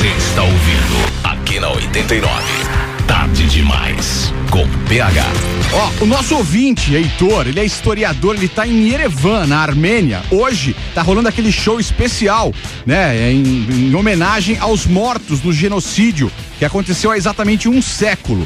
Você está ouvindo aqui na 89. Tarde demais com PH. Ó, o nosso ouvinte, Heitor, ele é historiador, ele tá em Yerevan, na Armênia. Hoje tá rolando aquele show especial, né, em homenagem aos mortos do genocídio que aconteceu há exatamente um século.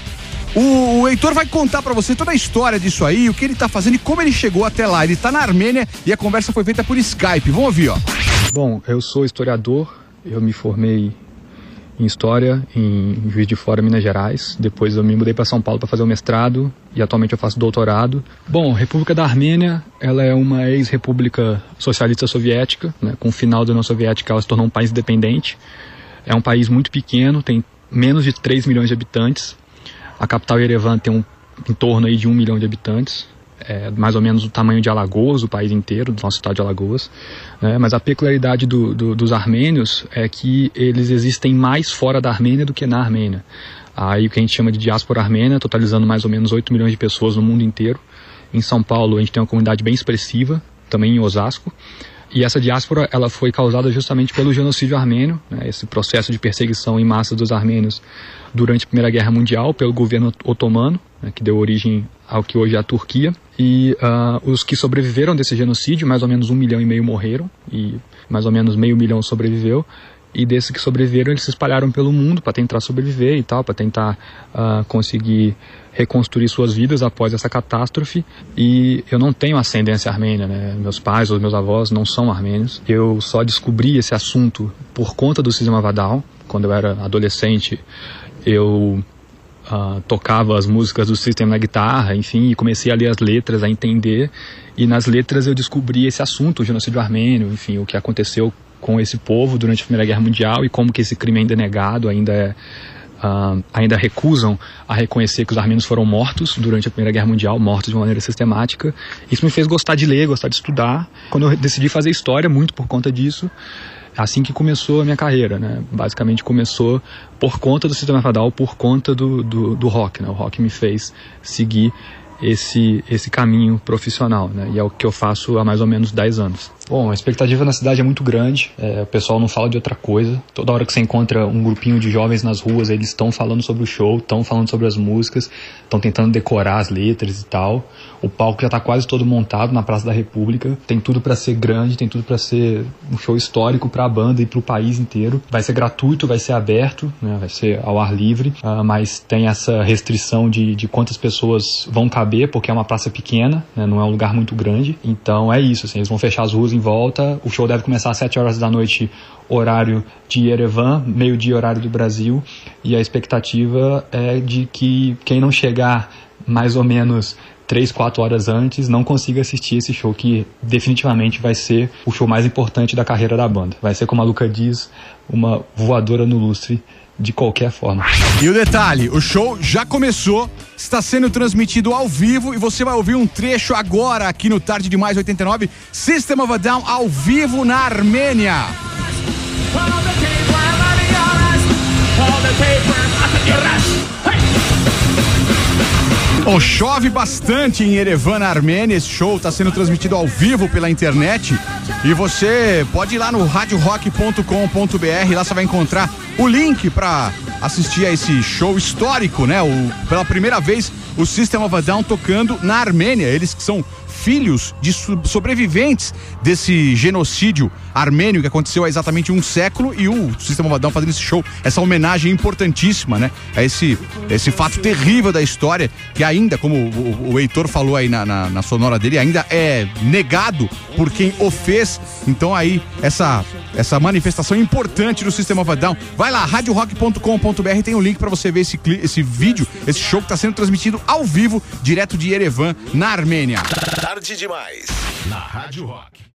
O Heitor vai contar pra você toda a história disso aí, o que ele tá fazendo e como ele chegou até lá. Ele tá na Armênia e a conversa foi feita por Skype. Vamos ouvir, ó. Bom, eu sou historiador, eu me formei em História em Juiz de Fora, Minas Gerais. Depois eu me mudei para São Paulo para fazer o mestrado e atualmente eu faço doutorado. Bom, a República da Armênia, ela é uma ex-república socialista soviética, né? Com o final da União Soviética ela se tornou um país independente. É um país muito pequeno, tem menos de 3 milhões de habitantes. A capital Yerevan tem em torno aí de 1 milhão de habitantes. É mais ou menos o tamanho de Alagoas, o país inteiro, do nosso estado de Alagoas, né? Mas a peculiaridade dos armênios é que eles existem mais fora da Armênia do que na Armênia. Aí o que a gente chama de diáspora armênia, totalizando mais ou menos 8 milhões de pessoas no mundo inteiro. Em São Paulo a gente tem uma comunidade bem expressiva, também em Osasco. E essa diáspora ela foi causada justamente pelo genocídio armênio, né? Esse processo de perseguição em massa dos armênios durante a Primeira Guerra Mundial pelo governo otomano, né? Que deu origem ao que hoje é a Turquia. E os que sobreviveram desse genocídio, mais ou menos 1,5 milhão morreram e mais ou menos 500 mil sobreviveu. E desses que sobreviveram, eles se espalharam pelo mundo para tentar sobreviver e tal, para tentar conseguir reconstruir suas vidas após essa catástrofe. E eu não tenho ascendência armênia, né? Meus pais ou meus avós não são armênios. Eu só descobri esse assunto por conta do Sistema Vadal. Quando eu era adolescente, eu tocava as músicas do System na guitarra, enfim, e comecei a ler as letras, a entender, e nas letras eu descobri esse assunto, o genocídio armênio, enfim, o que aconteceu com esse povo durante a Primeira Guerra Mundial e como que esse crime ainda é negado, ainda recusam a reconhecer que os armênios foram mortos durante a Primeira Guerra Mundial, mortos de uma maneira sistemática. Isso me fez gostar de ler, gostar de estudar. Quando eu decidi fazer história, muito por conta disso, assim que começou a minha carreira, né? Basicamente começou por conta do Sistema Vadal, por conta do rock, né? O rock me fez seguir esse caminho profissional, né? E é o que eu faço há mais ou menos 10 anos. Bom, a expectativa na cidade é muito grande, o pessoal não fala de outra coisa. Toda hora que você encontra um grupinho de jovens nas ruas, eles estão falando sobre o show, estão falando sobre as músicas, estão tentando decorar as letras e tal. O palco já está quase todo montado na Praça da República, tem tudo para ser grande, tem tudo para ser um show histórico para a banda e para o país inteiro. Vai ser gratuito, vai ser aberto, né? Vai ser ao ar livre, mas tem essa restrição de quantas pessoas vão caber, porque é uma praça pequena, né? Não é um lugar muito grande. Então é isso, assim, eles vão fechar as ruas em volta. O show deve começar às 7 horas da noite, horário de Yerevan, meio-dia, horário do Brasil, e a expectativa é de que quem não chegar mais ou menos 3, 4 horas antes não consiga assistir esse show, que definitivamente vai ser o show mais importante da carreira da banda. Vai ser, como a Luca diz, uma voadora no lustre de qualquer forma. E o detalhe, o show já começou, está sendo transmitido ao vivo e você vai ouvir um trecho agora aqui no Tarde Demais 89, System of a Down ao vivo na Armênia. Bom, chove bastante em Yerevan, na Armênia. Esse show está sendo transmitido ao vivo pela internet e você pode ir lá no radiorock.com.br. Lá você vai encontrar o link para assistir a esse show histórico, né? Pela primeira vez o System of a Down tocando na Armênia. Eles que são filhos de sobreviventes desse genocídio armênio que aconteceu há exatamente um século, e o System of a Down fazendo esse show, essa homenagem importantíssima, né? A esse fato terrível da história, que ainda, como o Heitor falou aí na sonora dele, ainda é negado por quem o fez. Então aí, essa manifestação importante do System of a Down. Vai lá, radiorock.com.br, tem um link pra você ver esse vídeo, esse show que tá sendo transmitido ao vivo, direto de Yerevan, na Armênia. Tarde demais na Rádio Rock.